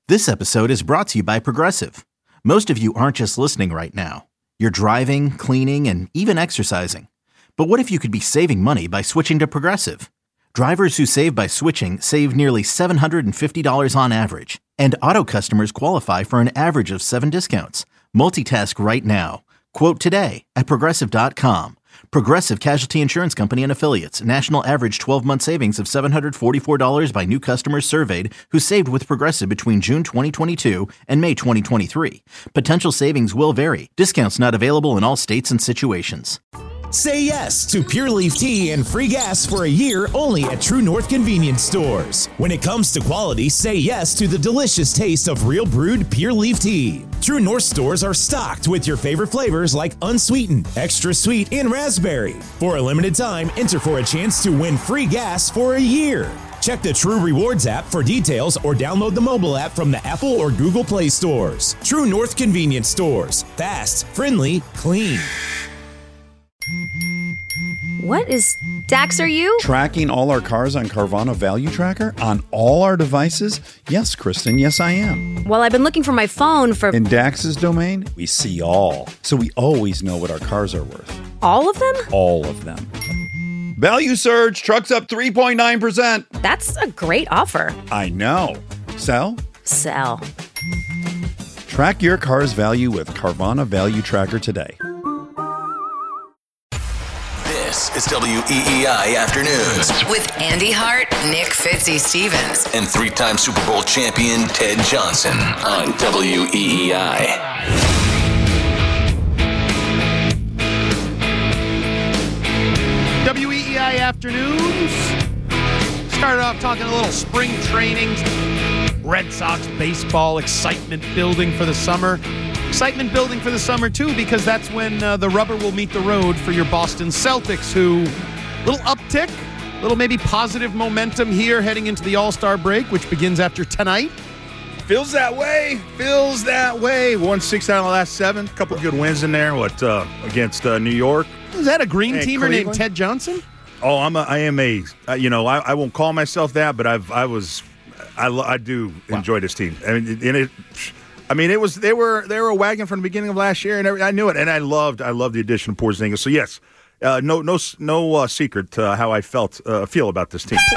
This episode is brought to you by Progressive. Most of you aren't just listening right now. You're driving, cleaning, and even exercising. But what if you could be saving money by switching to Progressive? Drivers who save by switching save nearly $750 on average. And auto customers qualify for an average of 7 discounts. Multitask right now. Quote today at Progressive.com. Progressive Casualty Insurance Company and Affiliates. National average 12-month savings of $744 by new customers surveyed who saved with Progressive between June 2022 and May 2023. Potential savings will vary. Discounts not available in all states and situations. Say yes to Pure Leaf Tea and free gas for a year only at True North Convenience Stores. When it comes to quality, say yes to the delicious taste of real brewed Pure Leaf Tea. True North stores are stocked with your favorite flavors like unsweetened, extra sweet, and raspberry. For a limited time, enter for a chance to win free gas for a year. Check the True Rewards app for details or download the mobile app from the Apple or Google Play stores. True North Convenience Stores. Fast, friendly, clean. What is... Dax, are you? Tracking all our cars on Carvana Value Tracker on all our devices? Yes, Kristen, yes I am. Well, I've been looking for my phone for... In Dax's domain, we see all. So we always know what our cars are worth. All of them? All of them. Value surge, trucks up 3.9%. That's a great offer. I know. Sell? Sell. Track your car's value with Carvana Value Tracker today. This is WEEI Afternoons with Andy Hart, Nick Fitzy-Stevens, and 3-time Super Bowl champion Ted Johnson on WEEI. WEEI Afternoons. Started off talking a little spring training, Red Sox baseball, excitement building for the summer. Excitement building for the summer, too, because that's when the rubber will meet the road for your Boston Celtics, who, little uptick, little maybe positive momentum here heading into the All-Star break, which begins after tonight. Feels that way. Won 6 out of the last 7. Couple good wins in there. Against New York. Is that a green teamer Cleveland named Ted Johnson? Oh, I won't call myself that, but I do enjoy this team. They were a wagon from the beginning of last year, and I knew it, and I loved the addition of Porzingis. So yes, no secret how I feel about this team.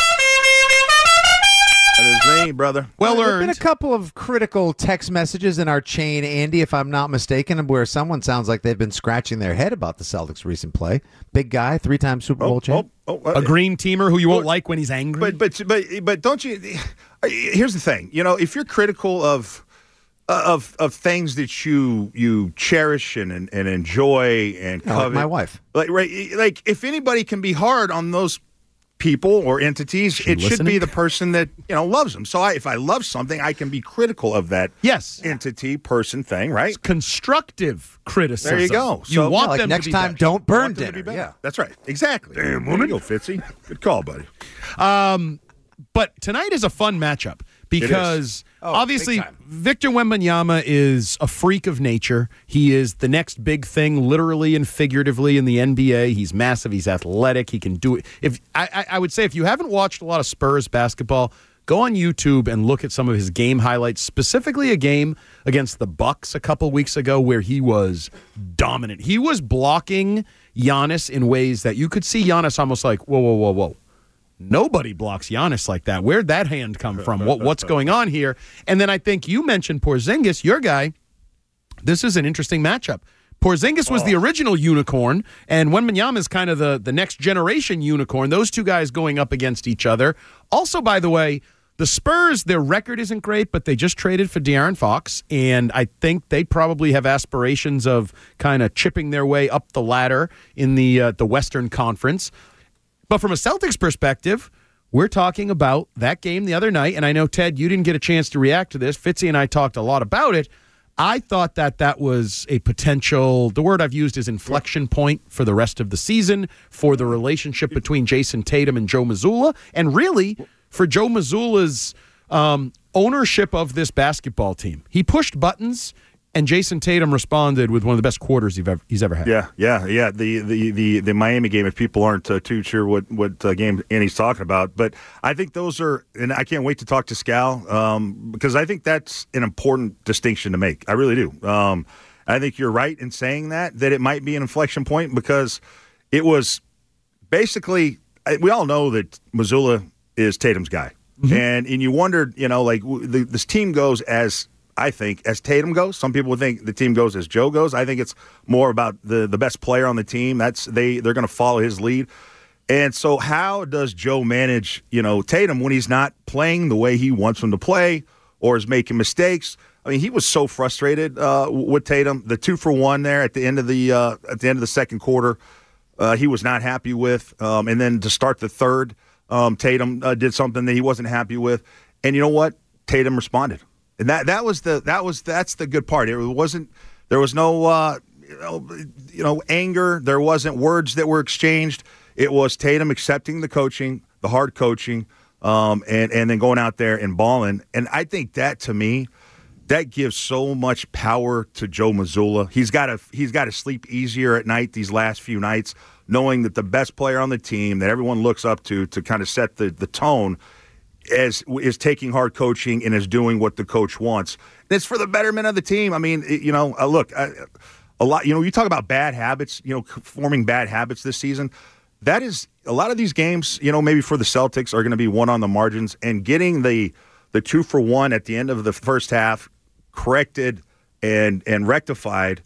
That is me, brother. Well There have earned. been a couple of critical text messages in our chain, Andy, if I'm not mistaken, where someone sounds like they've been scratching their head about the Celtics' recent play. Big guy, 3-time Super Bowl champ. A green teamer who you won't like when he's angry. But don't you? Here's the thing. If you're critical of things that you cherish and enjoy and covet, like my wife. Like if anybody can be hard on those people or entities, it should be the person that loves them. So if I love something, I can be critical of that entity, person, thing, right? It's constructive criticism. There you go. You want them next to be time, better. don't burn dinner. Yeah, that's right. Exactly. Damn woman. There you go, Fitzy. Good call, buddy. But tonight is a fun matchup because obviously Victor Wembanyama is a freak of nature. He is the next big thing, literally and figuratively, in the NBA. He's massive. He's athletic. He can do it. If I would say if you haven't watched a lot of Spurs basketball, go on YouTube and look at some of his game highlights, specifically a game against the Bucks a couple weeks ago where he was dominant. He was blocking Giannis in ways that you could see Giannis almost like, whoa. Nobody blocks Giannis like that. Where'd that hand come from? What's going on here? And then I think you mentioned Porzingis, your guy. This is an interesting matchup. Porzingis was the original unicorn, and Wembanyama is kind of the next generation unicorn. Those two guys going up against each other. Also, by the way, the Spurs, their record isn't great, but they just traded for De'Aaron Fox, and I think they probably have aspirations of kind of chipping their way up the ladder in the Western Conference. But from a Celtics perspective, we're talking about that game the other night, and I know, Ted, you didn't get a chance to react to this. Fitzy and I talked a lot about it. I thought that was a potential, the word I've used is inflection point for the rest of the season, for the relationship between Jason Tatum and Joe Mazzulla, and really for Joe Mazzulla's ownership of this basketball team. He pushed buttons and Jason Tatum responded with one of the best quarters he's ever had. Yeah. The Miami game, if people aren't too sure what game Andy's talking about. But I think those are, and I can't wait to talk to Scal because I think that's an important distinction to make. I really do. I think you're right in saying that it might be an inflection point because it was basically, we all know that Mazzulla is Tatum's guy. Mm-hmm. And you wondered, this team goes as Tatum goes. Some people would think the team goes as Joe goes. I think it's more about the best player on the team. They're going to follow his lead. And so how does Joe manage, Tatum when he's not playing the way he wants him to play or is making mistakes? I mean, he was so frustrated with Tatum. The 2-for-1 there at the end of the second quarter, he was not happy with. And then to start the third, Tatum did something that he wasn't happy with. And you know what? Tatum responded. And that's the good part. There was no anger. There wasn't words that were exchanged. It was Tatum accepting the coaching, the hard coaching, and then going out there and balling. And I think that, to me, that gives so much power to Joe Mazzulla. He's got to sleep easier at night these last few nights, knowing that the best player on the team that everyone looks up to kind of set the tone is taking hard coaching and is doing what the coach wants. And it's for the betterment of the team. I mean, look, a lot. You talk about bad habits. Forming bad habits this season. That is a lot of these games. Maybe for the Celtics are going to be one on the margins, and getting the 2-for-1 at the end of the first half corrected and rectified,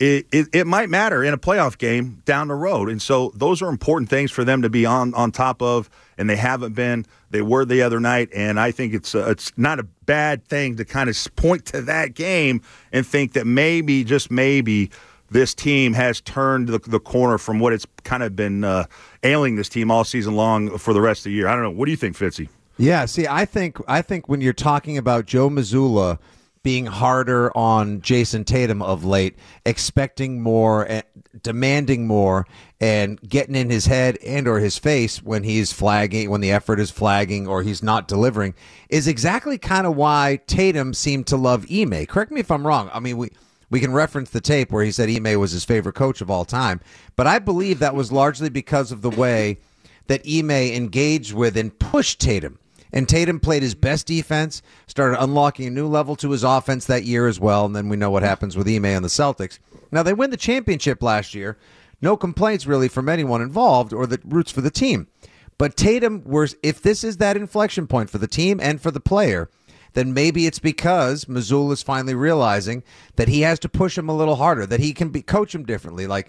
it might matter in a playoff game down the road. And so those are important things for them to be on top of, and they haven't been. They were the other night, and I think it's not a bad thing to kind of point to that game and think that maybe, just maybe, this team has turned the corner from what it's kind of been ailing this team all season long for the rest of the year. I don't know. What do you think, Fitzy? Yeah, see, I think when you're talking about Joe Mazzulla being harder on Jason Tatum of late, expecting more, demanding more, and getting in his head and or his face when he's flagging, when the effort is flagging or he's not delivering, is exactly kind of why Tatum seemed to love Ime. Correct me if I'm wrong. I mean, we can reference the tape where he said Ime was his favorite coach of all time, but I believe that was largely because of the way that Ime engaged with and pushed Tatum. And Tatum played his best defense, started unlocking a new level to his offense that year as well, and then we know what happens with Ime and the Celtics. Now, they win the championship last year. No complaints, really, from anyone involved or the roots for the team. But Tatum, if this is that inflection point for the team and for the player, then maybe it's because Mazzulla's finally realizing that he has to push him a little harder, that he can coach him differently. Like,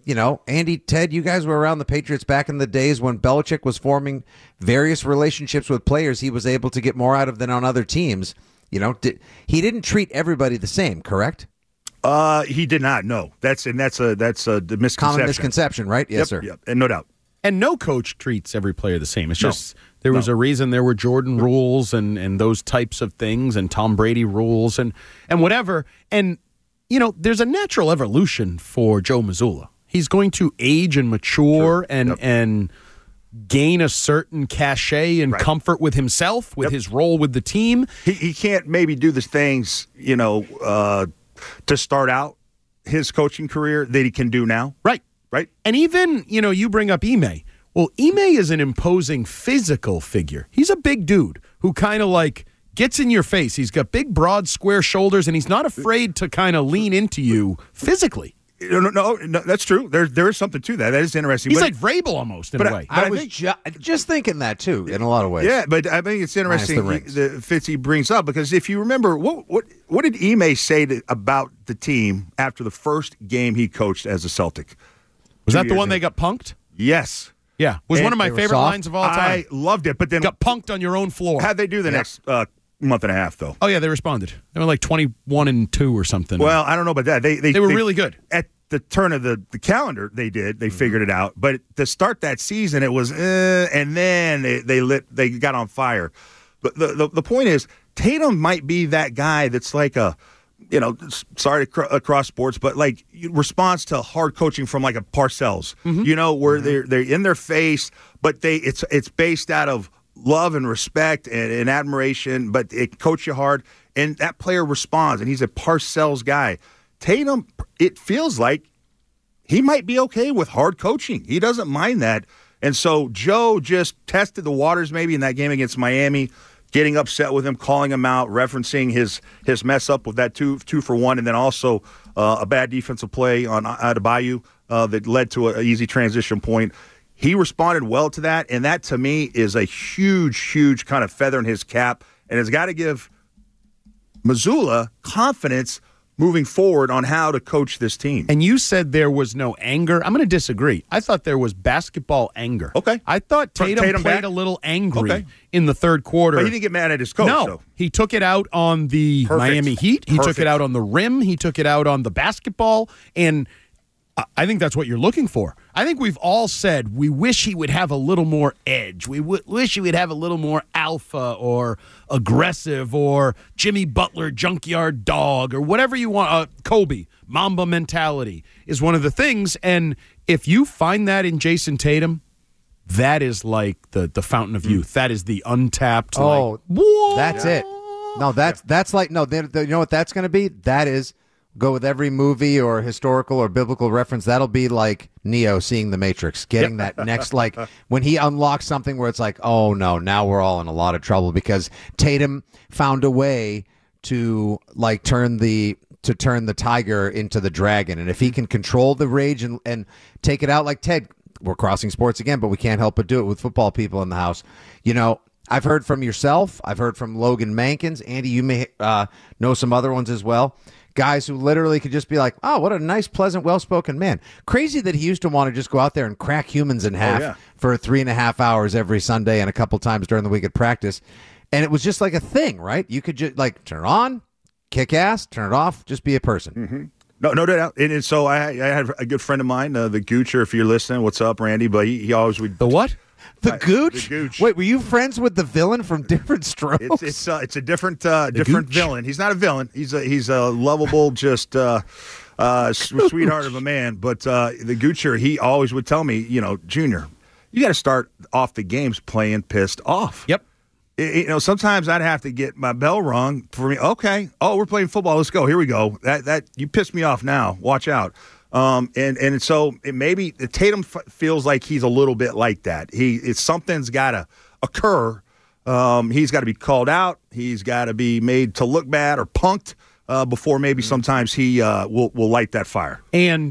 Andy, Ted, you guys were around the Patriots back in the days when Belichick was forming various relationships with players he was able to get more out of than on other teams. He didn't treat everybody the same, correct? He did not. No, that's a misconception. Common misconception, right? Yes, sir. Yep, and no doubt. And no coach treats every player the same. It's just there was a reason there were Jordan rules and those types of things and Tom Brady rules and whatever. And there's a natural evolution for Joe Mazzulla. He's going to age and mature and gain a certain cachet and comfort with himself, with his role with the team. He can't maybe do the things, to start out his coaching career that he can do now. Right. And even, you bring up Ime. Well, Ime is an imposing physical figure. He's a big dude who kind of like gets in your face. He's got big, broad, square shoulders, and he's not afraid to kind of lean into you physically. No, that's true. There is something to that. That is interesting. He's like Vrabel almost in a way. I was just thinking that too, in a lot of ways. Yeah, but I think it's interesting that Fitzy brings up because if you remember, what did Ime say about the team after the first game he coached as a Celtic? Was that the one they got punked? Yes. Yeah, it was one of my favorite lines of all time. I loved it, but then got punked on your own floor. How'd they do the next month and a half, though? Oh, yeah, they responded. They were like 21-2 or something. Well, I don't know about that. They were really good. At the turn of the calendar, they did. They figured it out. But to start that season, it was, and then they got on fire. But the point is, Tatum might be that guy that's like sorry to cross sports, but like response to hard coaching from like a Parcells, where they're in their face, but it's based out of love and respect and admiration, but it coach you hard, and that player responds, and he's a Parcells guy. Tatum, it feels like he might be okay with hard coaching. He doesn't mind that. And so Joe just tested the waters maybe in that game against Miami, getting upset with him, calling him out, referencing his mess up with that two for one, and then also a bad defensive play on Adebayo that led to an easy transition point. He responded well to that, and that to me is a huge, huge kind of feather in his cap, and it's got to give Mazzulla confidence moving forward on how to coach this team. And you said there was no anger. I'm going to disagree. I thought there was basketball anger. Okay. I thought Tatum played a little angry in the third quarter. But he didn't get mad at his coach. No, though. He took it out on the Miami Heat. He took it out on the rim. He took it out on the basketball. And I think that's what you're looking for. I think we've all said we wish he would have a little more edge. We wish he would have a little more alpha or aggressive or Jimmy Butler junkyard dog or whatever you want. Kobe, Mamba mentality is one of the things. And if you find that in Jason Tatum, that is like the fountain of youth. That is the untapped. That's it. No, that's like, no, you know what that's going to be? That is. Go with every movie or historical or biblical reference. That'll be like Neo seeing the Matrix, getting that next, like when he unlocks something where it's like, oh no, now we're all in a lot of trouble because Tatum found a way to like turn the tiger into the dragon. And if he can control the rage and take it out like Ted, we're crossing sports again, but we can't help but do it with football people in the house. You know, I've heard from yourself. I've heard from Logan Mankins. Andy, you may know some other ones as well. Guys who literally could just be like, oh, what a nice, pleasant, well-spoken man. Crazy that he used to want to just go out there and crack humans in half for 3.5 hours every Sunday and a couple times during the week at practice. And it was just like a thing, right? You could just like turn it on, kick ass, turn it off, just be a person. Mm-hmm. No doubt. And so I had a good friend of mine, the Goocher, if you're listening. What's up, Randy? But he always would. The what? The Gooch? The Gooch. Wait, were you friends with the villain from Different Strokes? It's a different villain. He's not a villain. He's a lovable, just sweetheart of a man. But the Goocher, he always would tell me, Junior, you got to start off the games playing pissed off. Yep. Sometimes I'd have to get my bell rung for me. Okay, we're playing football. Let's go. Here we go. That you pissed me off now. Watch out. And so maybe Tatum feels like he's a little bit like that. Something's got to occur. He's got to be called out. He's got to be made to look bad or punked before maybe sometimes he will light that fire. And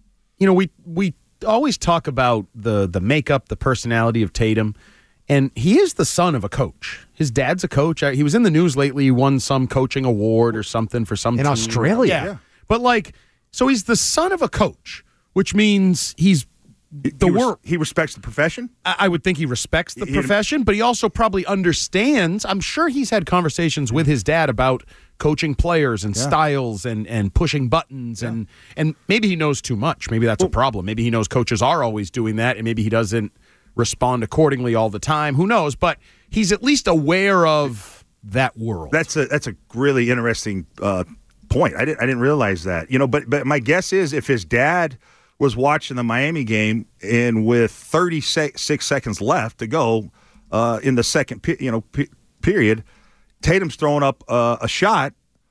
we always talk about the makeup, the personality of Tatum, and he is the son of a coach. His dad's a coach. He was in the news lately. He won some coaching award or something for some in team. Australia. Yeah. But so he's the son of a coach, which means he respects the profession. I would think he respects the profession, but he also probably understands. I'm sure he's had conversations with his dad about coaching players and styles and pushing buttons and maybe he knows too much. Maybe that's a problem. Maybe he knows coaches are always doing that, and maybe he doesn't respond accordingly all the time. Who knows? But he's at least aware of that world. That's a really interesting point. I didn't realize that. But my guess is if his dad was watching the Miami game and with 36 seconds left to go in the second period, Tatum's throwing up a shot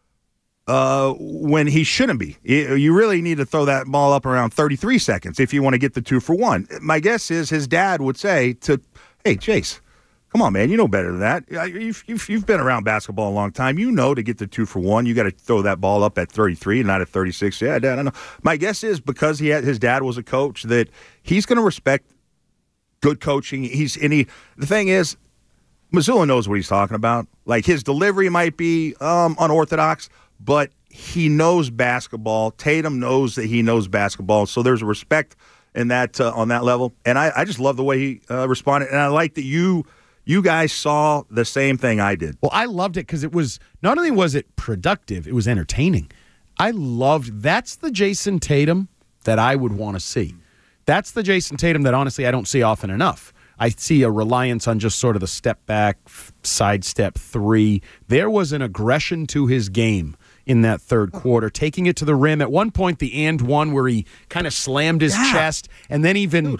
when he shouldn't be. You really need to throw that ball up around 33 seconds if you want to get the 2 for 1. My guess is his dad would say hey, Chase, come on, man, you know better than that. You've been around basketball a long time. You know to get the 2 for 1, you got to throw that ball up at 33 and not at 36. Yeah, Dad, I know. My guess is because his dad was a coach that he's going to respect good coaching. The thing is, Mazzulla knows what he's talking about. Like his delivery might be unorthodox, but he knows basketball. Tatum knows that he knows basketball, so there's a respect in that on that level. And I just love the way he responded, and I like that you guys saw the same thing I did. Well, I loved it because it was not only was it productive, it was entertaining. That's the Jason Tatum that I would want to see. That's the Jason Tatum that honestly I don't see often enough. I see a reliance on just sort of the step back, sidestep three. There was an aggression to his game in that third quarter, taking it to the rim. At one point, the and one where he kind of slammed his chest and then even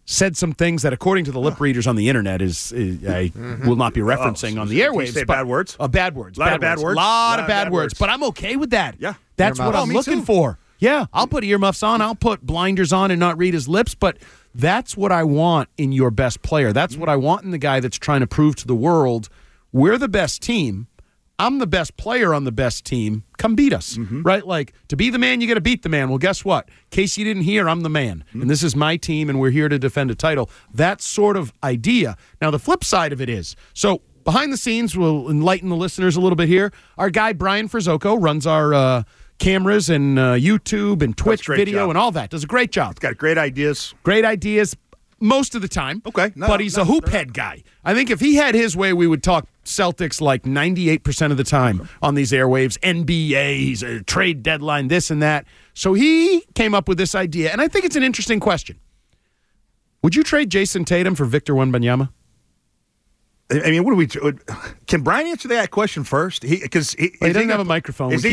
said some things that, according to the lip readers on the internet, I will not be referencing on the airwaves. Did you say bad words? Bad words. A lot of bad words. A lot of bad words. But I'm okay with that. Yeah. That's what I'm looking for. Yeah, I'll put earmuffs on. I'll put blinders on and not read his lips. But that's what I want in your best player. That's what I want in the guy that's trying to prove to the world we're the best team. I'm the best player on the best team. Come beat us, right? Like, to be the man, you got to beat the man. Well, guess what? In case you didn't hear, I'm the man, and this is my team, and we're here to defend a title. That sort of idea. Now, the flip side of it is, so behind the scenes, we'll enlighten the listeners a little bit here. Our guy, Brian Frizzoco, runs our cameras and YouTube and Twitch video and all that. Does a great job. He's got great ideas. Great ideas. Most of the time. Okay. But he's a hoop head guy. I think if he had his way, we would talk Celtics like 98% of the time on these airwaves, NBA's, a trade deadline, this and that. So he came up with this idea, and I think it's an interesting question. Would you trade Jason Tatum for Victor Wembanyama? I mean, what do we? Can Brian answer that question first? Because he doesn't have a microphone. He's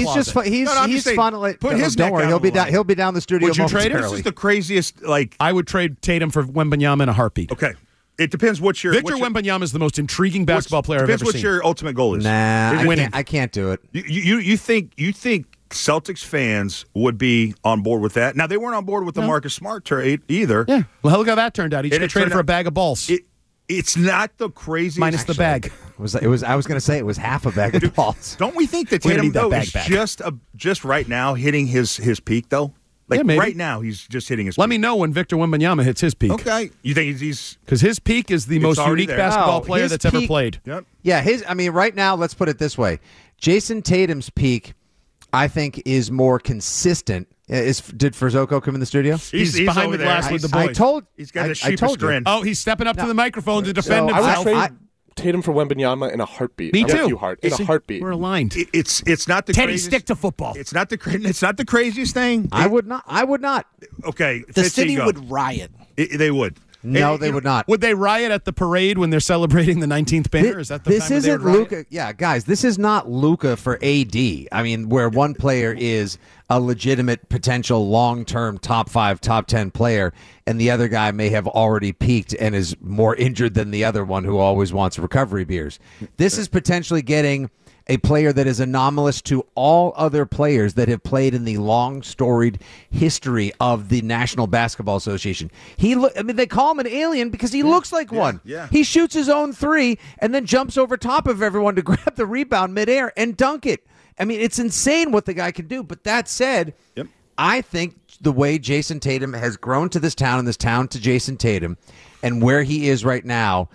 funneling. Don't worry, he'll be down the studio. Would you trade him? This is the craziest. I would trade Tatum for Wembanyama in a heartbeat. Okay, it depends what your Victor Wembanyama is the most intriguing basketball player I've ever seen. Depends what your ultimate goal is. Nah, I can't do it. You think Celtics fans would be on board with that? Now they weren't on board with the Marcus Smart trade either. Yeah. Well, look how that turned out. He just traded for a bag of balls. It's not the craziest. Minus the bag. I was going to say it was half a bag of balls. Don't we think that Tatum though is just right now hitting his peak though? Like right now he's just hitting his peak. Let me know when Victor Wembanyama hits his peak. Okay. You think he's because his peak is the most unique basketball player that's ever played. Yep. Yeah, right now, let's put it this way. Jason Tatum's peak, I think, is more consistent. Did Frizzoco come in the studio? He's behind the glass with the boys. He's got a sheepish grin. Oh, he's stepping up to the microphone to defend himself. I would trade Tatum for Wembanyama in a heartbeat. Me too. In a heartbeat. We're aligned. It's not the Teddy, craziest, stick to football. It's not the craziest thing. I would not. Okay. The city would riot. They would. No, they would not. Would they riot at the parade when they're celebrating the 19th banner? Is that the this time isn't they would riot? Luka? Yeah, guys, this is not Luka for AD. I mean, where one player is a legitimate potential long-term top 5, top 10 player, and the other guy may have already peaked and is more injured than the other one who always wants recovery beers. This is potentially getting a player that is anomalous to all other players that have played in the long storied history of the National Basketball Association. They call him an alien because he looks like one. Yeah. He shoots his own three and then jumps over top of everyone to grab the rebound midair and dunk it. I mean, it's insane what the guy can do. But that said, I think the way Jason Tatum has grown to this town and this town to Jason Tatum and where he is right now,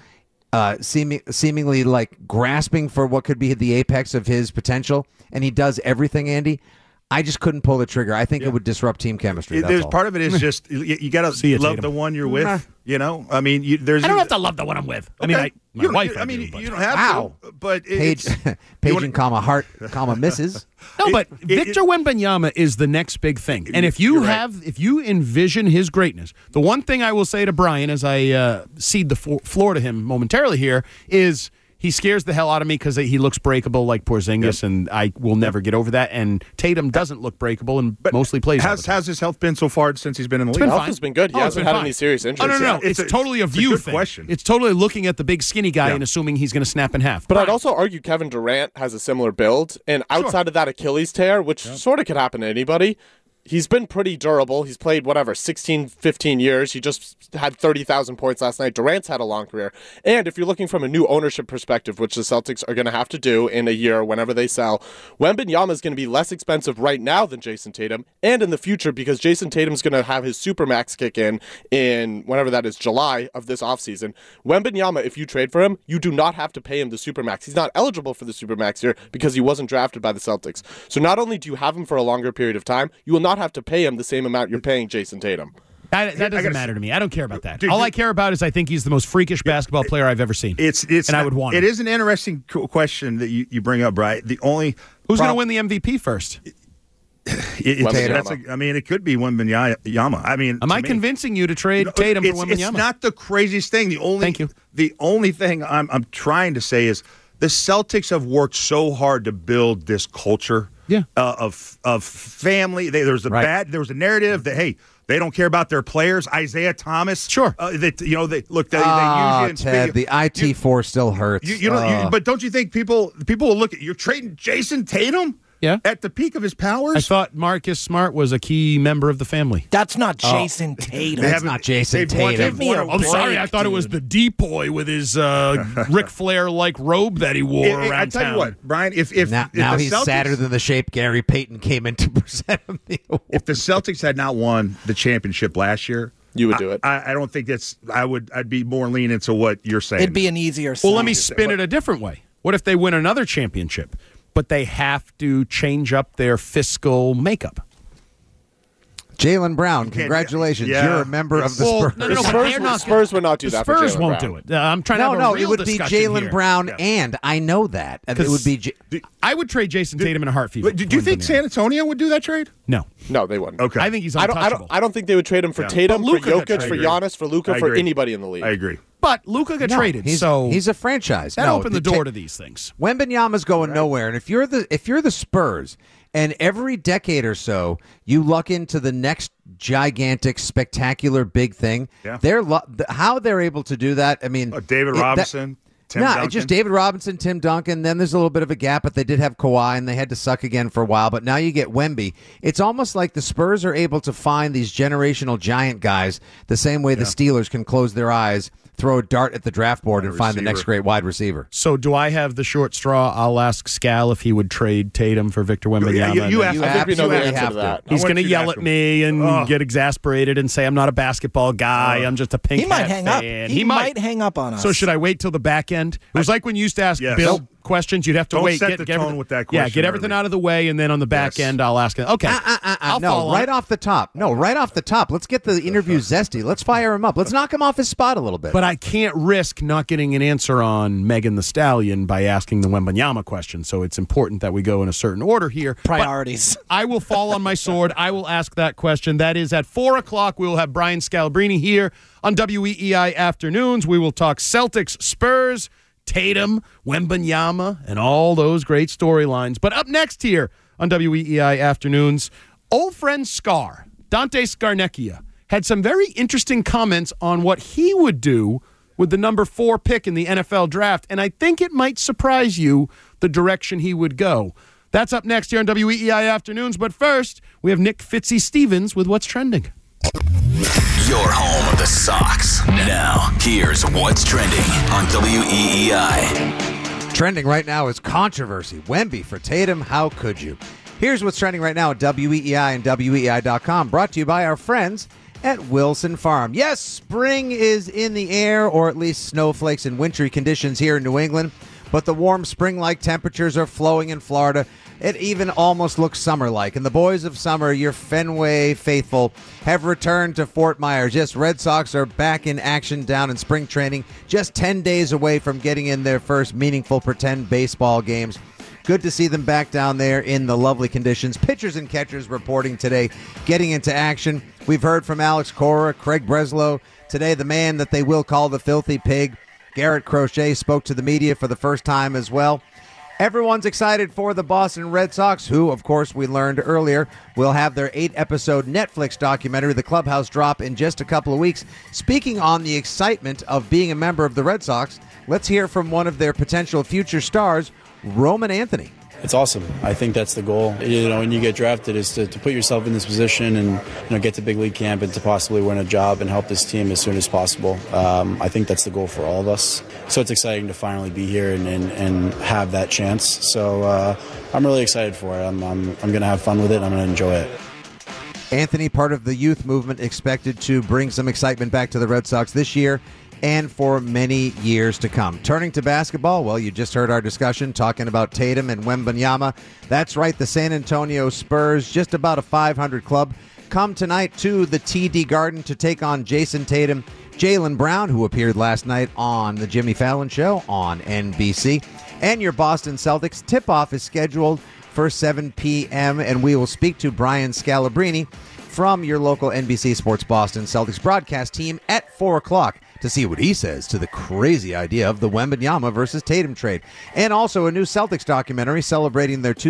seemingly like grasping for what could be the apex of his potential, and he does everything, Andy. I just couldn't pull the trigger. I think it would disrupt team chemistry. There's part of it is just you got to love Tatum. the one you're with. You know, I mean, I don't have to love the one I'm with. Okay. I mean, my wife. I mean, do, you don't have to. But Page and comma heart comma misses. No, but Victor Wembanyama is the next big thing. And if you envision his greatness, the one thing I will say to Brian as I cede the floor to him momentarily here is he scares the hell out of me because he looks breakable like Porzingis, and I will never get over that. And Tatum doesn't look breakable and mostly plays. Has his health been so far since he's been in the league? His health has been good. He hasn't had any serious injuries. No. It's totally a view thing. Question. It's totally looking at the big skinny guy and assuming he's going to snap in half. But I'd also argue Kevin Durant has a similar build, and outside of that Achilles tear, which sort of could happen to anybody, he's been pretty durable. He's played, 16, 15 years. He just had 30,000 points last night. Durant's had a long career. And if you're looking from a new ownership perspective, which the Celtics are going to have to do in a year whenever they sell, Wembanyama is going to be less expensive right now than Jason Tatum, and in the future because Jason Tatum's going to have his Supermax kick in whenever that is, July of this offseason. Wembanyama, if you trade for him, you do not have to pay him the Supermax. He's not eligible for the Supermax here because he wasn't drafted by the Celtics. So not only do you have him for a longer period of time, you will not have to pay him the same amount you're paying Jason Tatum. That doesn't matter to me. I don't care about that. All I care about is I think he's the most freakish basketball player I've ever seen. I would want him. It is an interesting question that you bring up, Brian. The only who's going to win the MVP first? It could be Wembanyama. I mean, am I convincing you to trade Tatum for Wembanyama? It's not the craziest thing. The only thing I'm trying to say is the Celtics have worked so hard to build this culture of family. There was a narrative that, hey, they don't care about their players. Isaiah Thomas, sure. They use you. And Ted, the IT force still hurts. But don't you think people will look at you're trading Jason Tatum? Yeah. At the peak of his powers? I thought Marcus Smart was a key member of the family. That's not Jason Tatum. That's not Jason Tatum. I'm sorry. I thought it was the Depoy with his Ric Flair-like robe that he wore around I tell town. you what, Brian, if now the he's Celtics, sadder than the shape Gary Payton came in to present him the award. If the Celtics had not won the championship last year, you would do it. I don't think that's. I'd be more lenient to what you're saying. It'd be an easier. Well, let me spin it a different way. What if they win another championship, but they have to change up their fiscal makeup? Jaylen Brown, congratulations. Yeah. You're a member of the Spurs. The Spurs would not do that. Spurs for won't Brown. do it. I'm trying to have a real it would be discussion Jaylen here. Brown, and I know that. And it would be. I would trade Jason Tatum in a heartbeat. Do you think San Antonio would do that trade? No. No, they wouldn't. Okay. I think he's untouchable. I don't think they would trade him for Tatum, But for Luka got Jokic, for traded. Giannis, for Luka, for anybody in the league. I agree. But Luka got traded, he's a franchise. that opened the door to these things. Wembanyama's going nowhere, and if you're the Spurs, and every decade or so you luck into the next gigantic, spectacular, big thing, how they're able to do that. I mean, David Robinson. Tim Duncan? It's just David Robinson, Tim Duncan. Then there's a little bit of a gap, but they did have Kawhi, and they had to suck again for a while. But now you get Wemby. It's almost like the Spurs are able to find these generational giant guys the same way the Steelers can close their eyes, throw a dart at the draft board, and find the next great wide receiver. So do I have the short straw? I'll ask Scal if he would trade Tatum for Victor Wembanyama. You absolutely have to. He's going to yell at me and get exasperated and say I'm not a basketball guy. I'm just a pink He might hat hang up. fan. He might hang up on us. So should I wait till the back end? It was like when you used to ask Bill questions. You'd have to Don't wait. set the tone with that question Yeah, get everything early. out of the way, and then on the back end, I'll ask it. Okay. I'll No, follow right it. off the top. No, right off the top. Let's get the interview zesty. Let's fire him up. Let's knock him off his spot a little bit. But I can't risk not getting an answer on Megan Thee Stallion by asking the Wembanyama question. So it's important that we go in a certain order here. Priorities. But I will fall on my sword. I will ask that question. That is at 4 o'clock. We will have Brian Scalabrine here on WEEI Afternoons. We will talk Celtics, Spurs, Tatum, Wembanyama, and all those great storylines. But up next here on WEEI Afternoons, old friend Scar, Dante Scarnecchia, had some very interesting comments on what he would do with the number 4 pick in the NFL draft, and I think it might surprise you the direction he would go. That's up next here on WEEI Afternoons, but first, we have Nick Fitzy Stevens with What's Trending. Your home of the Sox. Now, here's what's trending on WEEI. Trending right now is controversy. Wemby for Tatum, how could you? Here's what's trending right now at WEEI and WEEI.com, brought to you by our friends at Wilson Farm. Yes, spring is in the air, or at least snowflakes and wintry conditions here in New England, but the warm spring-like temperatures are flowing in Florida. It even almost looks summer-like. And the boys of summer, your Fenway faithful, have returned to Fort Myers. Yes, Red Sox are back in action down in spring training, just 10 days away from getting in their first meaningful pretend baseball games. Good to see them back down there in the lovely conditions. Pitchers and catchers reporting today, getting into action. We've heard from Alex Cora, Craig Breslow. Today, the man that they will call the filthy pig, Garrett Crochet, spoke to the media for the first time as well. Everyone's excited for the Boston Red Sox, who, of course, we learned earlier, will have their 8-episode Netflix documentary, The Clubhouse, drop in just a couple of weeks. Speaking on the excitement of being a member of the Red Sox, let's hear from one of their potential future stars, Roman Anthony. It's awesome. I think that's the goal. When you get drafted, is to put yourself in this position and get to big league camp and to possibly win a job and help this team as soon as possible. I think that's the goal for all of us. So it's exciting to finally be here and have that chance. So I'm really excited for it. I'm going to have fun with it. And I'm going to enjoy it. Anthony, part of the youth movement, expected to bring some excitement back to the Red Sox this year and for many years to come. Turning to basketball, well, you just heard our discussion talking about Tatum and Wembanyama. That's right, the San Antonio Spurs, just about a 500 club, come tonight to the TD Garden to take on Jason Tatum, Jaylen Brown, who appeared last night on the Jimmy Fallon Show on NBC, and your Boston Celtics. Tip-off is scheduled for 7 p.m., and we will speak to Brian Scalabrine from your local NBC Sports Boston Celtics broadcast team at 4 o'clock. to see what he says to the crazy idea of the Wembanyama versus Tatum trade. And also a new Celtics documentary celebrating their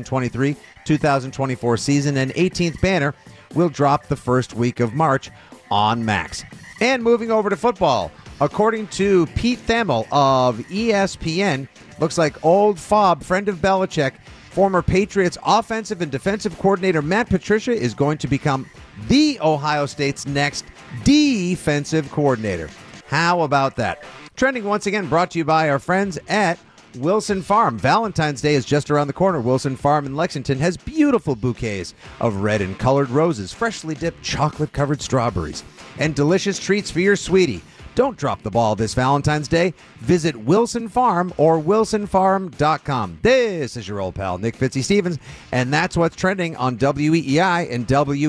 2023-2024 season, and 18th banner will drop the first week of March on Max. And moving over to football, according to Pete Thamel of ESPN, looks like old fob, friend of Belichick, former Patriots offensive and defensive coordinator Matt Patricia is going to become the Ohio State's next defensive coordinator. How about that? Trending once again brought to you by our friends at Wilson Farm. Valentine's Day is just around the corner. Wilson Farm in Lexington has beautiful bouquets of red and colored roses, freshly dipped chocolate-covered strawberries, and delicious treats for your sweetie. Don't drop the ball this Valentine's Day. Visit Wilson Farm or wilsonfarm.com. This is your old pal, Nick Fitzy Stevens, and that's what's trending on WEEI and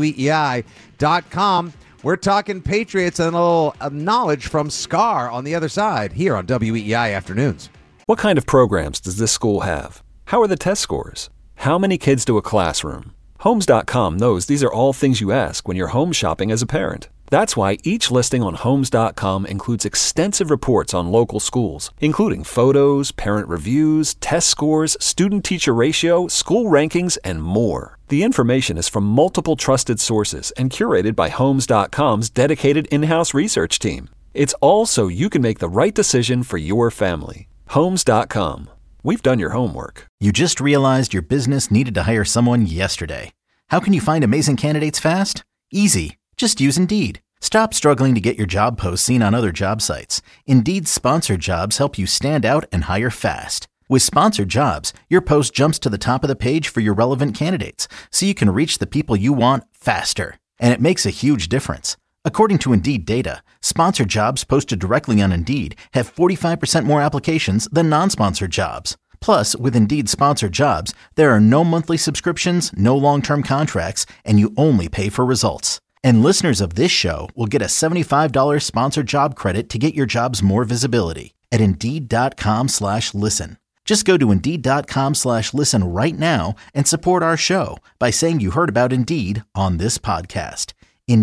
WEEI.com. We're talking Patriots and a little knowledge from Scar on the other side here on WEEI Afternoons. What kind of programs does this school have? How are the test scores? How many kids do a classroom? Homes.com knows these are all things you ask when you're home shopping as a parent. That's why each listing on Homes.com includes extensive reports on local schools, including photos, parent reviews, test scores, student-teacher ratio, school rankings, and more. The information is from multiple trusted sources and curated by Homes.com's dedicated in-house research team. It's all so you can make the right decision for your family. Homes.com. We've done your homework. You just realized your business needed to hire someone yesterday. How can you find amazing candidates fast? Easy. Just use Indeed. Stop struggling to get your job posts seen on other job sites. Indeed's sponsored jobs help you stand out and hire fast. With sponsored jobs, your post jumps to the top of the page for your relevant candidates, so you can reach the people you want faster. And it makes a huge difference. According to Indeed data, sponsored jobs posted directly on Indeed have 45% more applications than non-sponsored jobs. Plus, with Indeed sponsored jobs, there are no monthly subscriptions, no long-term contracts, and you only pay for results. And listeners of this show will get a $75 sponsored job credit to get your jobs more visibility at Indeed.com/listen. Just go to Indeed.com/listen right now and support our show by saying you heard about Indeed on this podcast.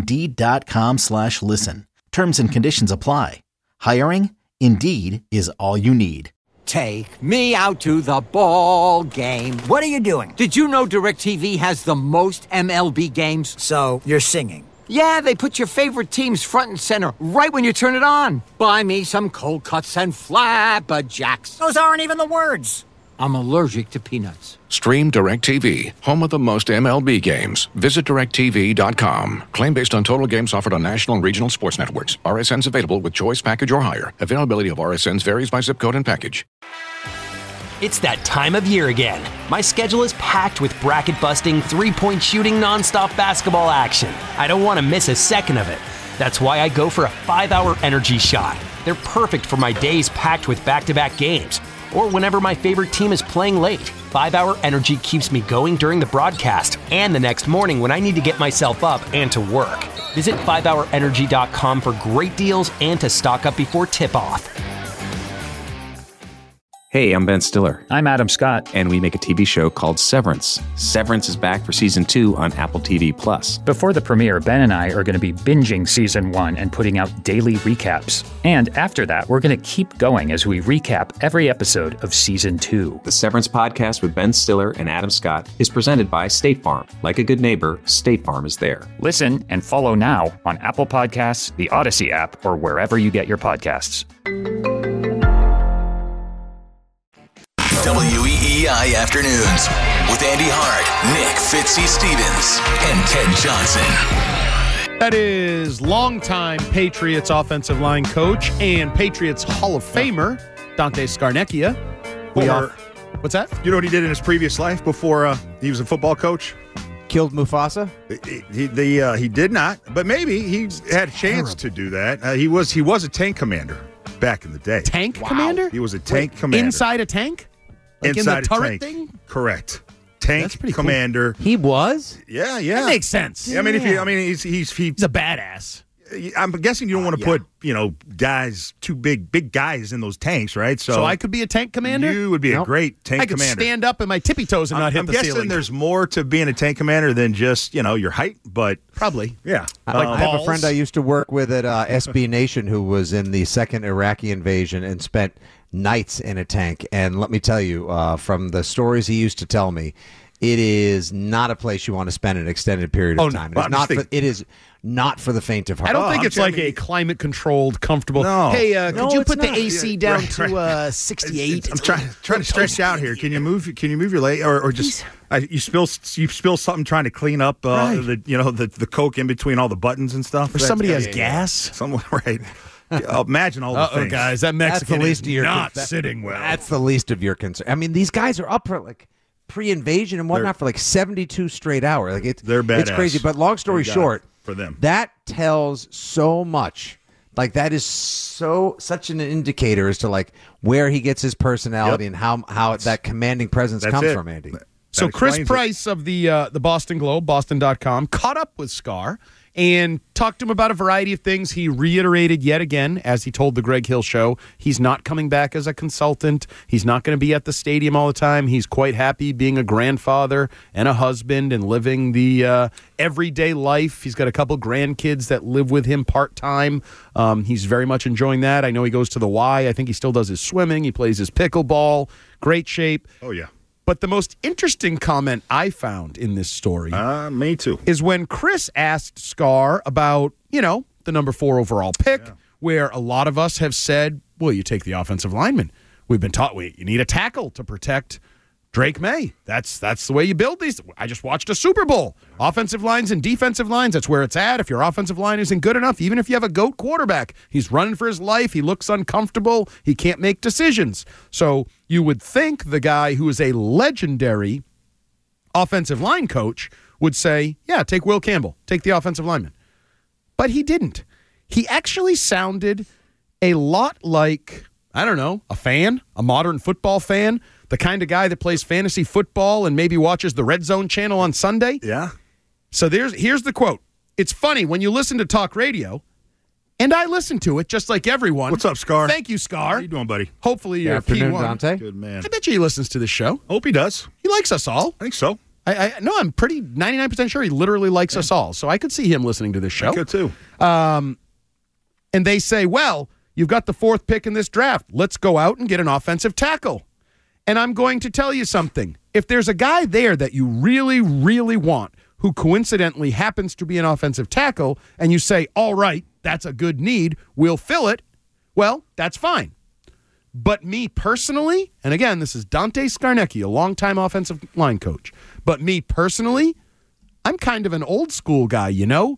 Indeed.com/listen. Terms and conditions apply. Hiring? Indeed is all you need. Take me out to the ball game. What are you doing? Did you know DirecTV has the most MLB games? So, you're singing. Yeah, they put your favorite teams front and center right when you turn it on. Buy me some cold cuts and flapjacks. Those aren't even the words. I'm allergic to peanuts. Stream DirecTV, home of the most MLB games. Visit DirecTV.com. Claim based on total games offered on national and regional sports networks. RSNs available with choice package or higher. Availability of RSNs varies by zip code and package. It's that time of year again. My schedule is packed with bracket-busting, three-point shooting, nonstop basketball action. I don't want to miss a second of it. That's why I go for a 5-hour energy shot. They're perfect for my days packed with back-to-back games, or whenever my favorite team is playing late. 5-hour energy keeps me going during the broadcast and the next morning when I need to get myself up and to work. Visit 5hourenergy.com for great deals and to stock up before tip-off. Hey, I'm Ben Stiller. I'm Adam Scott. And we make a TV show called Severance. Severance is back for Season 2 on Apple TV+. Before the premiere, Ben and I are going to be binging Season 1 and putting out daily recaps. And after that, we're going to keep going as we recap every episode of Season 2. The Severance podcast with Ben Stiller and Adam Scott is presented by State Farm. Like a good neighbor, State Farm is there. Listen and follow now on Apple Podcasts, the Odyssey app, or wherever you get your podcasts. WEEI Afternoons with Andy Hart, Nick Fitzy Stevens, and Ted Johnson. That is longtime Patriots offensive line coach and Patriots Hall of Famer, Dante Scarnecchia. What's that? You know what he did in his previous life before he was a football coach? Killed Mufasa? He did not, but maybe he had a chance to do that. He was a tank commander back in the day. Tank commander? He was a tank commander. Inside a tank? Like inside in the turret a tank thing? Correct. Tank commander. Cool. He was? Yeah. That makes sense. Yeah. I mean, he's a badass. I'm guessing you don't want to put, guys, two big guys in those tanks, right? So I could be a tank commander? You would be a great tank commander. I could commander. stand up in my tippy toes and not hit the ceiling. I'm guessing there's more to being a tank commander than just, your height, but. Probably. Yeah. I have a friend I used to work with at SB Nation who was in the second Iraqi invasion and spent nights in a tank. And let me tell you, from the stories he used to tell me, it is not a place you want to spend an extended period of time. It is not for the faint of heart. I don't think it's like a climate-controlled, comfortable. No. Hey, could you put not. the AC down to 68? I'm trying to stretch out here. Can you move your leg, or just you spill something trying to clean up the Coke in between all the buttons and stuff? Or somebody has gas. Someone right. Imagine all the things. Guys, that Mexican is not sitting well. That's the least of your concern. I mean, these guys are up for pre-invasion and whatnot for 72 straight hours. They're badass. It's crazy. But long story short, for them, that tells so much. That is such an indicator as to where he gets his personality and how that commanding presence comes from, Andy. So Chris Price of the Boston Globe, Boston.com, caught up with Scar and talked to him about a variety of things. He reiterated yet again, as he told the Greg Hill Show, he's not coming back as a consultant. He's not going to be at the stadium all the time. He's quite happy being a grandfather and a husband and living the everyday life. He's got a couple grandkids that live with him part-time. He's very much enjoying that. I know he goes to the Y. I think he still does his swimming. He plays his pickleball. Great shape. Oh, yeah. But the most interesting comment I found in this story me too, is when Chris asked Scar about, the number 4 overall pick, where a lot of us have said, well, you take the offensive lineman. We've been taught you need a tackle to protect Drake May. That's the way you build these. I just watched a Super Bowl. Offensive lines and defensive lines, that's where it's at. If your offensive line isn't good enough, even if you have a GOAT quarterback, he's running for his life, he looks uncomfortable, he can't make decisions. So you would think the guy who is a legendary offensive line coach would say, yeah, take Will Campbell, take the offensive lineman. But he didn't. He actually sounded a lot like, I don't know, a modern football fan, the kind of guy that plays fantasy football and maybe watches the Red Zone channel on Sunday. Yeah. So here's the quote. It's funny when you listen to talk radio, and I listen to it just like everyone. What's up, Scar? Thank you, Scar. How you doing, buddy? Hopefully you're afternoon, P1. Dante. Good man. I bet you he listens to this show. Hope he does. He likes us all. I think so. I'm pretty 99% sure he literally likes us all. So I could see him listening to this show. I could too. And they say, well, you've got the 4th pick in this draft. Let's go out and get an offensive tackle. And I'm going to tell you something. If there's a guy there that you really, really want who coincidentally happens to be an offensive tackle, and you say, all right, that's a good need, we'll fill it, well, that's fine. But me personally, and again, this is Dante Scarnecchia, a longtime offensive line coach, but me personally, I'm kind of an old school guy,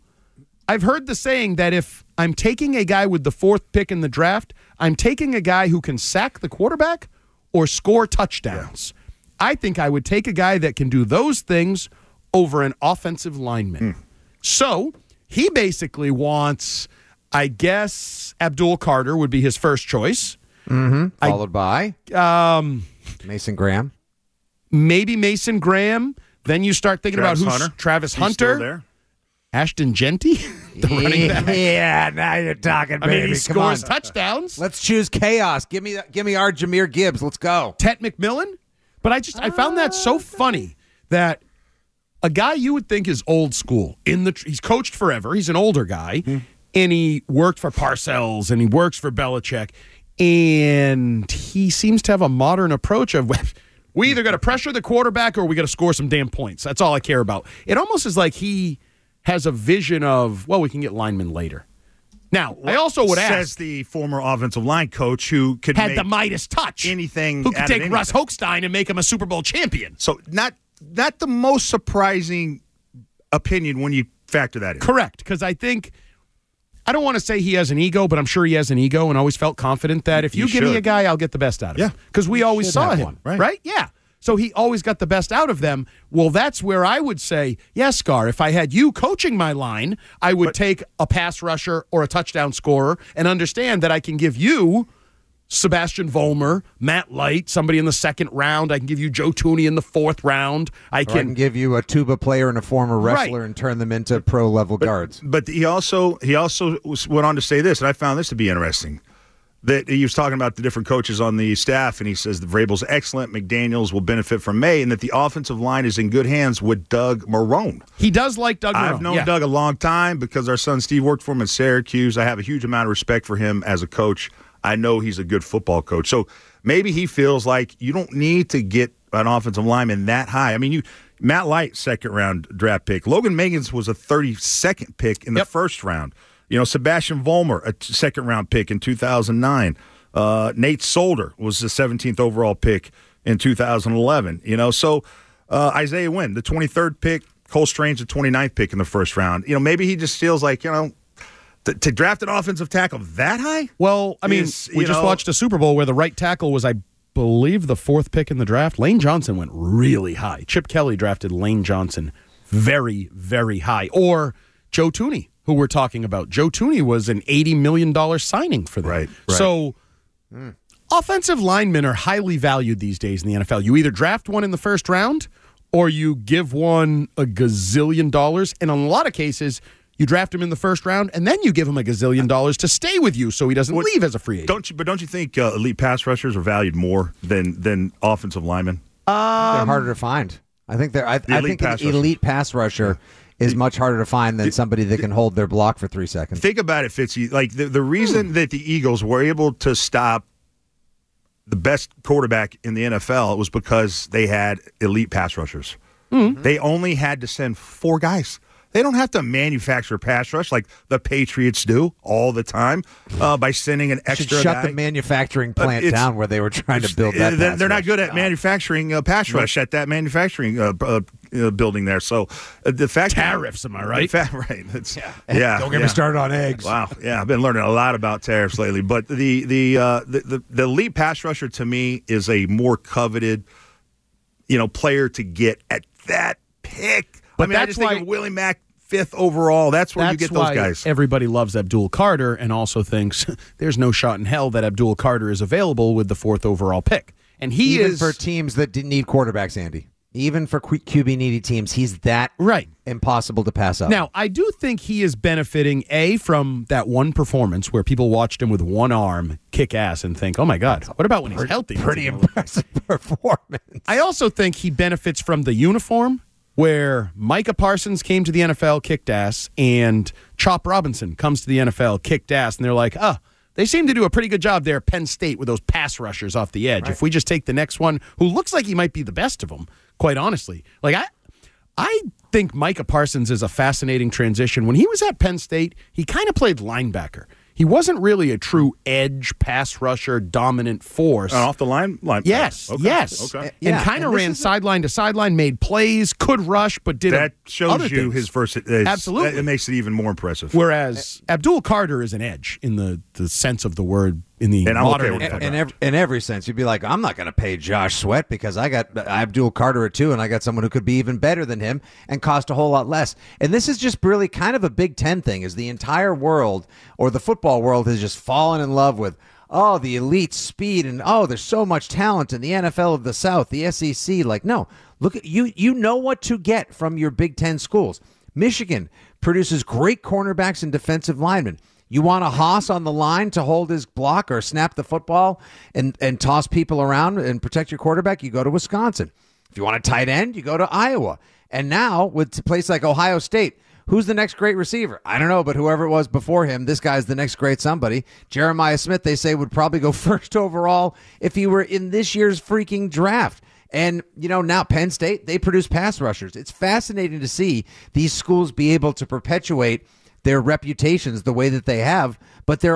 I've heard the saying that if I'm taking a guy with the 4th pick in the draft, I'm taking a guy who can sack the quarterback or score touchdowns. Yeah. I think I would take a guy that can do those things over an offensive lineman. So he basically wants, I guess, Abdul Carter would be his first choice. Followed by Mason Graham. Maybe Mason Graham. Then you start thinking about who's Travis Hunter. Still there? Ashton Genty, the running back. Yeah, now you're talking, baby. I mean, he Come on. scores touchdowns. Let's choose chaos. Give me our Jahmyr Gibbs. Let's go. Tet McMillan. But I found that so funny that a guy you would think is old school he's coached forever. He's an older guy, and he worked for Parcells and he works for Belichick, and he seems to have a modern approach of we either got to pressure the quarterback or we got to score some damn points. That's all I care about. It almost is like he has a vision of, well, we can get linemen later. Now, I also would ask. Says the former offensive line coach who could had make the Midas touch. Anything. Who could take Russ Hochstein and make him a Super Bowl champion. So not the most surprising opinion when you factor that in. Correct, because I think, I don't want to say he has an ego, but I'm sure he has an ego and always felt confident that if you give me a guy, I'll get the best out of him. Because we always saw him, right? Yeah. So he always got the best out of them. Well, that's where I would say, yes, Scar, if I had you coaching my line, I would take a pass rusher or a touchdown scorer and understand that I can give you Sebastian Vollmer, Matt Light, somebody in the second round. I can give you Joe Thuney in the fourth round. I can give you a tuba player and a former wrestler and turn them into pro-level guards. But he also went on to say this, and I found this to be interesting, that he was talking about the different coaches on the staff, and he says that Vrabel's excellent, McDaniels will benefit from May, and that the offensive line is in good hands with Doug Marrone. He does like Doug Marrone. I've known Doug a long time because our son Steve worked for him in Syracuse. I have a huge amount of respect for him as a coach. I know he's a good football coach. So maybe he feels like you don't need to get an offensive lineman that high. I mean, Matt Light, second-round draft pick. Logan Meggins was a 32nd pick in the first round. Sebastian Vollmer, a second-round pick in 2009. Nate Solder was the 17th overall pick in 2011. So Isaiah Wynn, the 23rd pick. Cole Strange, the 29th pick in the first round. Maybe he just feels like, to draft an offensive tackle that high? Well, I mean, we just watched a Super Bowl where the right tackle was, I believe, the 4th pick in the draft. Lane Johnson went really high. Chip Kelly drafted Lane Johnson very, very high. Or Joe Thuney, who we're talking about. Joe Thuney was an $80 million signing for them. Right. So offensive linemen are highly valued these days in the NFL. You either draft one in the first round or you give one a gazillion dollars. And in a lot of cases, you draft him in the first round, and then you give him a gazillion dollars to stay with you so he doesn't leave as a free agent. Don't you think elite pass rushers are valued more than offensive linemen? They're harder to find. I think an elite pass rusher is much harder to find than somebody that can hold their block for 3 seconds. Think about it, Fitzy. Like the reason that the Eagles were able to stop the best quarterback in the NFL was because they had elite pass rushers. Mm-hmm. They only had to send 4 guys. They don't have to manufacture a pass rush like the Patriots do all the time by sending an extra shut guy. the manufacturing plant down where they were trying to build that pass They're not rush. good at manufacturing pass rush at that manufacturing building there. So the fact tariffs, am I right? Right. Don't get me started on eggs. Wow. Yeah, I've been learning a lot about tariffs lately. But the elite pass rusher to me is a more coveted, player to get at that pick. But I just think of Willie Mack, 5th overall. That's where you get those guys. Everybody loves Abdul Carter and also thinks there's no shot in hell that Abdul Carter is available with the 4th overall pick. And he Even is for teams that didn't need quarterbacks, Andy. Even for QB needy teams, he's that impossible to pass up. Now, I do think he is benefiting, from that one performance where people watched him with one arm kick ass and think, oh my God, what about when he's healthy? Pretty impressive performance. I also think he benefits from the uniform, where Micah Parsons came to the NFL, kicked ass, and Chop Robinson comes to the NFL, kicked ass, and they're like, they seem to do a pretty good job there at Penn State with those pass rushers off the edge. Right. If we just take the next one, who looks like he might be the best of them, quite honestly. Like, I think Micah Parsons is a fascinating transition. When he was at Penn State, he kind of played linebacker. He wasn't really a true edge pass rusher, dominant force. Off the line? Yes, okay. yes. Okay. And kind of ran sideline to sideline, made plays, could rush, but did that shows other you things. His versatility. Absolutely. It makes it even more impressive. Whereas Abdul Carter is an edge in the sense of the word in the modern in every sense. You'd be like, I'm not going to pay Josh Sweat because I got Abdul Carter at 2, and I got someone who could be even better than him and cost a whole lot less. And this is just really kind of a Big Ten thing, is the entire world or the football world has just fallen in love with, the elite speed and, there's so much talent in the NFL of the South, the SEC. Like, no, look at you. You know what to get from your Big Ten schools. Michigan produces great cornerbacks and defensive linemen. You want a Haas on the line to hold his block or snap the football and toss people around and protect your quarterback, you go to Wisconsin. If you want a tight end, you go to Iowa. And now, with a place like Ohio State, who's the next great receiver? I don't know, but whoever it was before him, this guy's the next great somebody. Jeremiah Smith, they say, would probably go 1st overall if he were in this year's freaking draft. And, now Penn State, they produce pass rushers. It's fascinating to see these schools be able to perpetuate their reputations the way that they have, but they're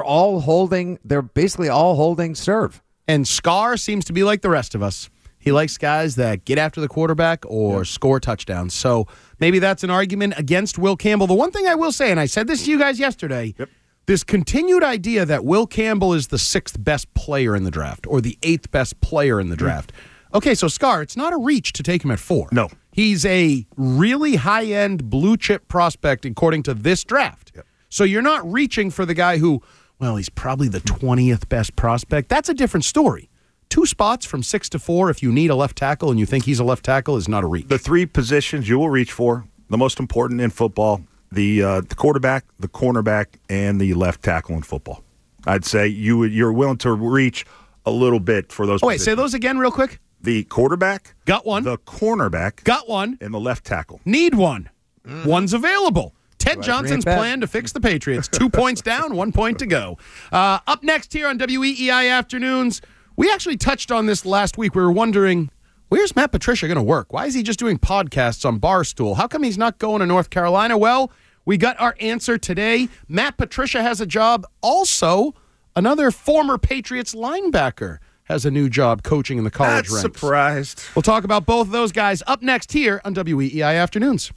basically all holding serve. And Scar seems to be like the rest of us. He likes guys that get after the quarterback or score touchdowns. So maybe that's an argument against Will Campbell. The one thing I will say, and I said this to you guys yesterday, this continued idea that Will Campbell is the 6th best player in the draft or the 8th best player in the draft. Okay, so Scar, it's not a reach to take him at 4. No. He's a really high-end blue-chip prospect according to this draft. So you're not reaching for the guy who well, he's probably the 20th best prospect. That's a different story. 2 spots from 6 to 4 if you need a left tackle and you think he's a left tackle is not a reach. The 3 positions you will reach for, the most important in football, the quarterback, the cornerback, and the left tackle in football. I'd say you're willing to reach a little bit for those positions. Say those again real quick. The quarterback. Got one. The cornerback. Got one. And the left tackle. Need one. One's available. Ted Johnson's plan to fix the Patriots. 2 points down, 1 point to go. Up next here on WEEI Afternoons, we actually touched on this last week. We were wondering, where's Matt Patricia going to work? Why is he just doing podcasts on Barstool? How come he's not going to North Carolina? Well, we got our answer today. Matt Patricia has a job. Also, another former Patriots linebacker has a new job coaching in the college ranks. Surprised. We'll talk about both of those guys up next here on WEEI Afternoons.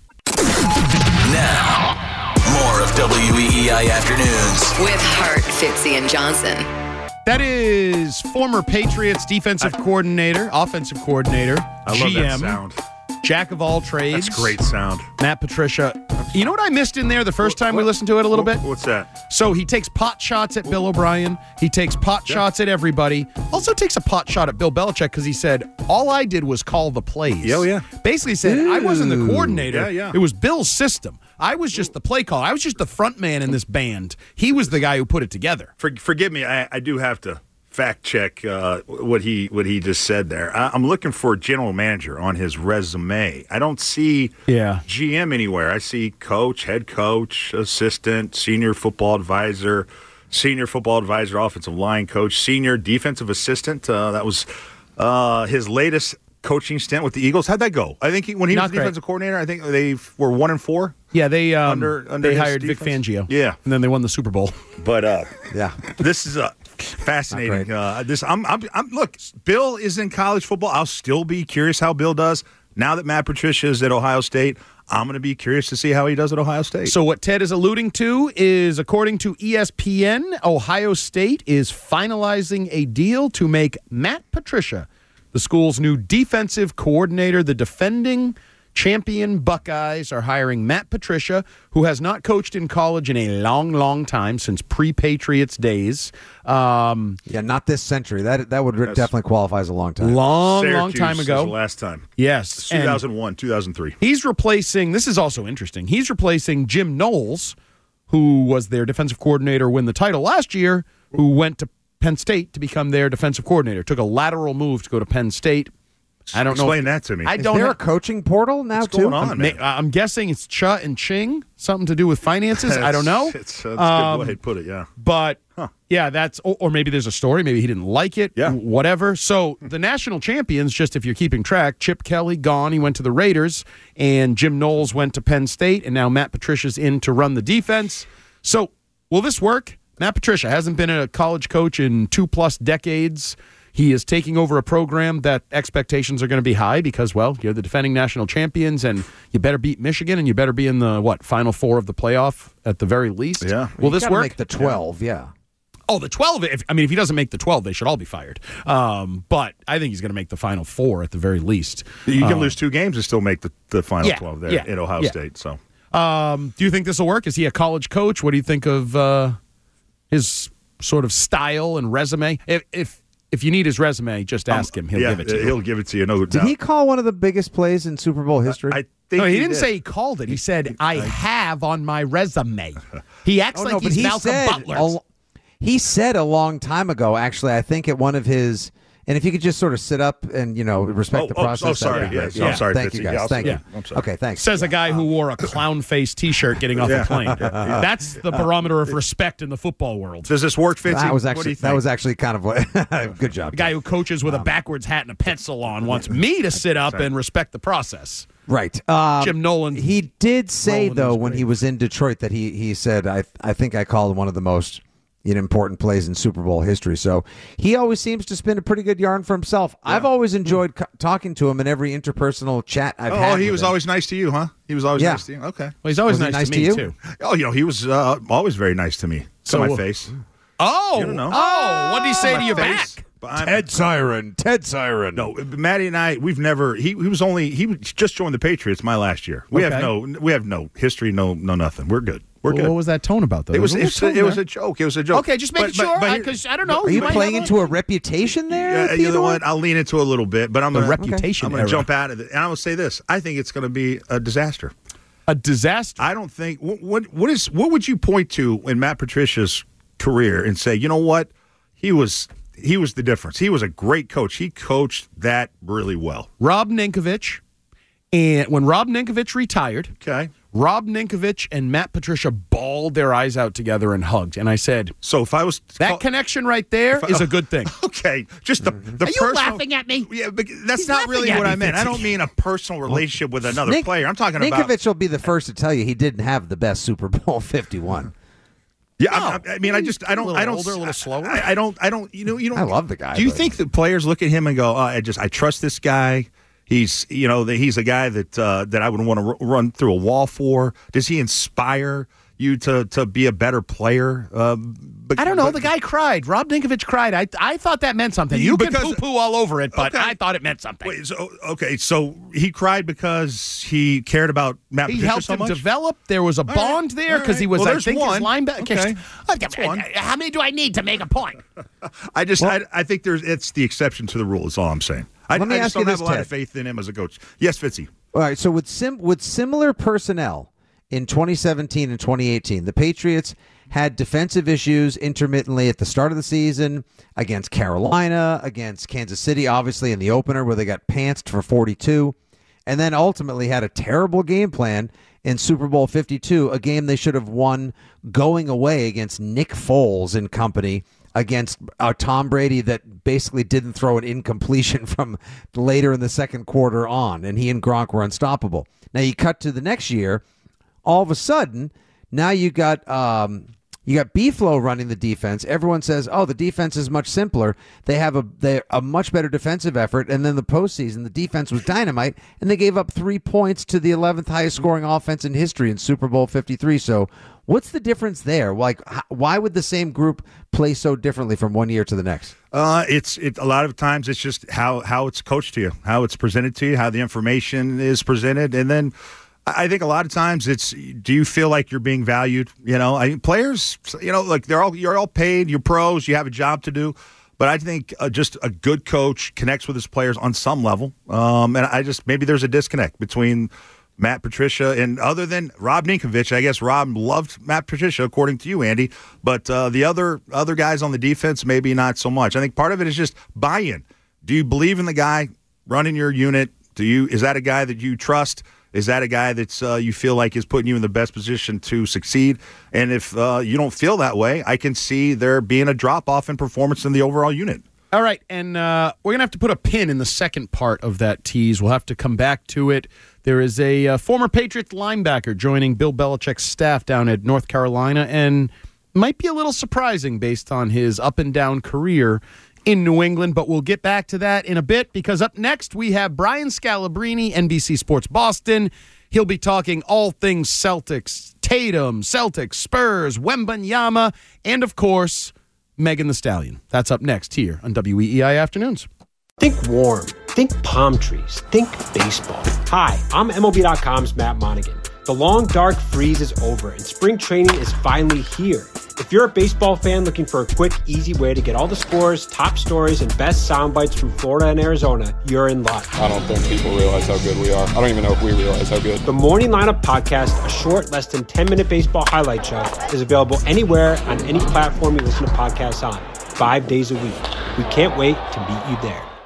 Now, more of WEEI Afternoons. With Hart, Fitzy, and Johnson. That is former Patriots defensive coordinator, offensive coordinator, I love GM, that sound. Jack of all trades. That's great sound. Matt Patricia. You know what I missed in there the first time we listened to it a little bit? What's that? So he takes pot shots at Bill O'Brien. He takes pot shots at everybody. Also takes a pot shot at Bill Belichick because he said, all I did was call the plays. Yeah. Basically said, I wasn't the coordinator. Yeah. It was Bill's system. I was just the play call. I was just the front man in this band. He was the guy who put it together. Forgive me, I do have to fact check what he just said there. I'm looking for general manager on his resume. I don't see GM anywhere. I see coach, head coach, assistant, senior football advisor, offensive line coach, senior defensive assistant. That was his latest coaching stint with the Eagles. How'd that go? I think when he was defensive coordinator, I think they were 1-4. Yeah, they under they hired defense. Vic Fangio. Yeah, and then they won the Super Bowl. But this is fascinating. Look, Bill is in college football. I'll still be curious how Bill does. Now that Matt Patricia is at Ohio State, I'm going to be curious to see how he does at Ohio State. So what Ted is alluding to is, according to ESPN, Ohio State is finalizing a deal to make Matt Patricia the school's new defensive coordinator. The defending champion Buckeyes are hiring Matt Patricia, who has not coached in college in a long, long time, since pre-Patriots days. Not this century. That would definitely qualify as a long time. Long time ago. Was the last time. Yes. 2001, 2003. He's replacing, this is also interesting, he's replacing Jim Knowles, who was their defensive coordinator, win the title last year, who went to Penn State to become their defensive coordinator. Took a lateral move to go to Penn State. I don't know. Explain that to me. Is there a coaching portal now, What's too? going on, man? I'm guessing it's Cha and Ching, something to do with finances. I don't know. That's a good way to put it, yeah. But, that's, or maybe there's a story. Maybe he didn't like it. Yeah. Whatever. So the national champions, just if you're keeping track, Chip Kelly gone. He went to the Raiders. And Jim Knowles went to Penn State. And now Matt Patricia's in to run the defense. So will this work? Matt Patricia hasn't been a college coach in 2+ decades. He is taking over a program that expectations are going to be high because, well, you're the defending national champions, and you better beat Michigan, and you better be in the, Final Four of the playoff at the very least. Yeah. Will this work? Make the 12, yeah. Oh, the 12. If he doesn't make the 12, they should all be fired. But I think he's going to make the Final Four at the very least. You can lose 2 games and still make the Final 12 there at Ohio State. So, do you think this will work? Is he a college coach? What do you think of his sort of style and resume? If you need his resume, just ask him. He'll give it to you. He'll give it to you. No doubt. Did he call one of the biggest plays in Super Bowl history? I think no, he didn't did. say he called it. He said, I have on my resume. He acts like he's Malcolm Butler. He said a long time ago, actually, I think at one of his... And if you could just sort of sit up and, respect the process. Oh, sorry. I'm sorry. Thank you, guys. Thank you. I'm sorry. Okay, thanks. Says a guy who wore a clown face T-shirt getting off a plane. That's the barometer of respect in the football world. Does this work, Fitzy? That was actually kind of what... Good job. The guy who coaches with a backwards hat and a pencil on wants me to sit up and respect the process. Right. Jim Nolan. He did say, though, when he was in Detroit that he said, I think I called one of the most... important plays in Super Bowl history. So he always seems to spin a pretty good yarn for himself. Yeah. I've always enjoyed talking to him in every interpersonal chat I've had. Oh, he was always nice to you, huh? He was always nice to you? Okay. Well, he's always nice to me, you? too. Oh, he was always very nice to me. To my face. Oh. You don't know. Oh, what did he say to you face. back? Ted Siren. No, Matty and I, we've never. He just joined the Patriots my last year. We have no history, no nothing. We're good. We're good. What was that tone about, though? It was a joke. It was a joke. Okay, just making sure, because I don't know. Are you playing into a reputation there? You know what? I'll lean into a little bit, but I'm going to jump out of it. And I will say this. I think it's going to be a disaster. A disaster? I don't think. What would you point to in Matt Patricia's career and say, you know what? He was the difference. He was a great coach. He coached that really well. Rob Ninkovich. And when Rob Ninkovich retired, Rob Ninkovich and Matt Patricia bawled their eyes out together and hugged. And I said, "So if I was that connection right there is a good thing." Okay, just the Are you laughing at me? Yeah, but that's not really what I meant. I don't mean a personal relationship with another player. I'm talking about Ninkovich will be the first to tell you he didn't have the best Super Bowl 51. Yeah, I don't. A little slower. I don't. You don't. I love the guy. Do you think that players look at him and go, I trust this guy? He's a guy that I would want to run through a wall for. Does he inspire you to be a better player? I don't know. The guy cried. Rob Ninkovich cried. I thought that meant something. You can poo-poo all over it, but I thought it meant something. Wait, so he cried because he cared about Matt Patricia helped so him much? develop. There was a bond there because he was, well, I think, one. his linebacker. Okay. How many do I need to make a point? I think it's the exception to the rule is all I'm saying. I just don't have a lot of faith in him as a coach. Yes, Fitzy. All right, so with similar personnel in 2017 and 2018, the Patriots had defensive issues intermittently at the start of the season against Carolina, against Kansas City, obviously in the opener where they got pantsed for 42, and then ultimately had a terrible game plan in Super Bowl 52, a game they should have won going away against Nick Foles and company, against Tom Brady that basically didn't throw an incompletion from later in the second quarter on, and he and Gronk were unstoppable. Now you cut to the next year, all of a sudden, now you got B-Flow running the defense. Everyone says, "Oh, the defense is much simpler. They have a much better defensive effort." And then the postseason, the defense was dynamite, and they gave up 3 points to the 11th highest scoring offense in history in Super Bowl 53. So, what's the difference there? Like, why would the same group play so differently from one year to the next? It's a lot of times it's just how it's coached to you, how it's presented to you, how the information is presented, and then I think a lot of times it's, do you feel like you're being valued? Players, like you're all paid, you're pros, you have a job to do. But I think just a good coach connects with his players on some level. And maybe there's a disconnect between Matt Patricia and other than Rob Ninkovich. I guess Rob loved Matt Patricia, according to you, Andy. But the other guys on the defense, maybe not so much. I think part of it is just buy-in. Do you believe in the guy running your unit? Is that a guy that you trust? Is that a guy that you feel like is putting you in the best position to succeed? And if you don't feel that way, I can see there being a drop-off in performance in the overall unit. All right, and we're going to have to put a pin in the second part of that tease. We'll have to come back to it. There is a former Patriots linebacker joining Bill Belichick's staff down at North Carolina, and might be a little surprising based on his up-and-down career in New England, but we'll get back to that in a bit because up next we have Brian Scalabrine, NBC Sports Boston. He'll be talking all things Celtics, Tatum, Celtics, Spurs, Wembanyama, and of course, Megan Thee Stallion. That's up next here on WEEI Afternoons. Think warm. Think palm trees. Think baseball. Hi, I'm MLB.com's Matt Monaghan. The long, dark freeze is over, and spring training is finally here. If you're a baseball fan looking for a quick, easy way to get all the scores, top stories, and best sound bites from Florida and Arizona, you're in luck. I don't think people realize how good we are. I don't even know if we realize how good. The Morning Lineup Podcast, a short, less than 10-minute baseball highlight show, is available anywhere on any platform you listen to podcasts on, 5 days a week. We can't wait to meet you there.